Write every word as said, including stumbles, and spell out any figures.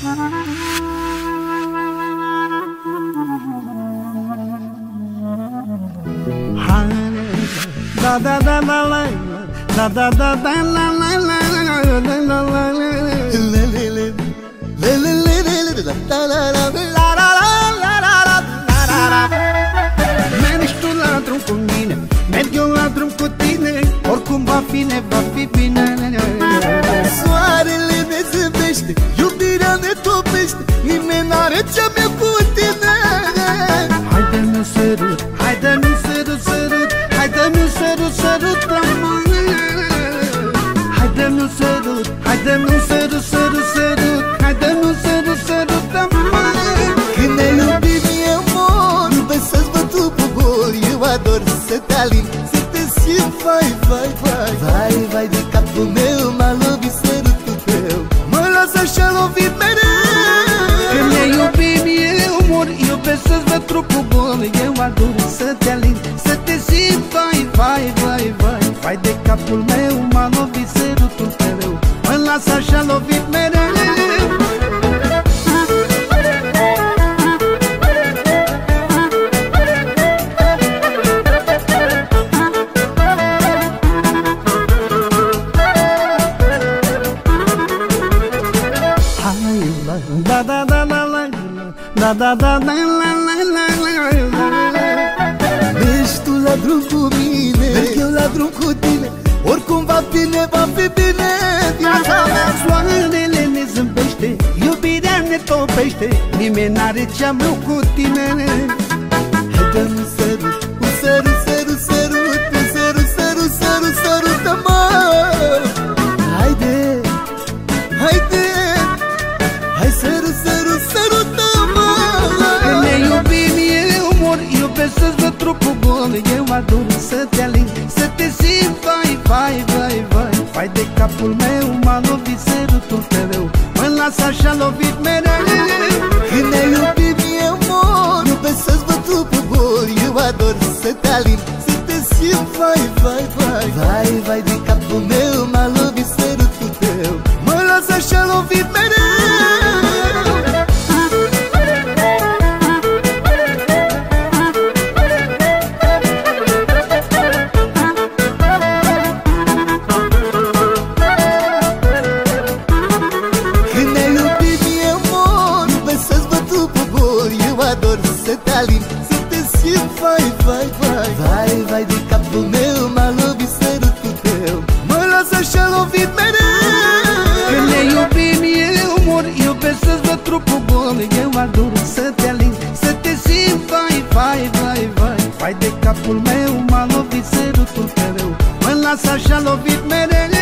Da da da da la da da da da la la la la la la la le le le le le le le la la la la la la la la. Mergi tu la drum cu mine, merg eu la drum cu tine, oricum va fi, ne va fi bine. Soarele ne zâmbește, iubirea ne topește, nimeni n-are ce-a cu tine. Haide-mi sărut, haide-mi sărut, sărut, haide-mi sărut, sărută-mă. Haide-mi sărut, haide-mi sărut, sărut, sărut, haide-mi sărut, sărută-mă. Când ne iubim eu mor, iubesc să-ți văd trupul gol, eu ador să te alin, să te simt, vai, vai, vai. Vai, vai de capul meu, m-a lovit sărutul tău, mă las așa lovit mereu. Când ne iubim eu mor, iubesc să-ți văd trupul gol, eu ador să te alin, să te simt, vai, vai, vai, vai. Vai de capul meu, m-a lovit sărutul tău, mă las așa lovit mereu. Da da da da la da da da da la la la la. Mergi tu la drum cu mine, merg eu la drum cu tine, oricum va fi, ne va fi bine. Viața mea, soarele ne zâmbește, iubirea ne topește, nimeni n-are ce-am eu cu tine. Haide-mi sărut, un sărut, sărut, sărut, un sărut, sărut, sărut, sărută-mă. Haide, haide, hai sărut, sărut, sărută-mă. Când ne iubim eu mor, iubesc să-ți văd trupul gol, eu ador să te alin, să te simt, vai, vai, vai, vai. Vai de capul meu, m-a lovit sărutul tău, mă las așa lovit mereu. Când ne iubim eu mor, iubesc să-ți văd trupul gol, eu ador să te alin, să te simt, vai, vai, vai. Vai, vai de capul meu, m-a lovit sărutul tău, mă las așa lovit mereu. Să te simt, vai, vai, vai. Vai, vai de capul meu, m-a lovit sărutul tău, mă las așa lovit mereu. Când ne iubim eu mor, iubesc să-ți văd trupul gol, eu ador să te alin, să te simt, vai, vai, vai, vai. Vai de capul meu, m-a lovit sărutul tău, mă las așa lovit mereu.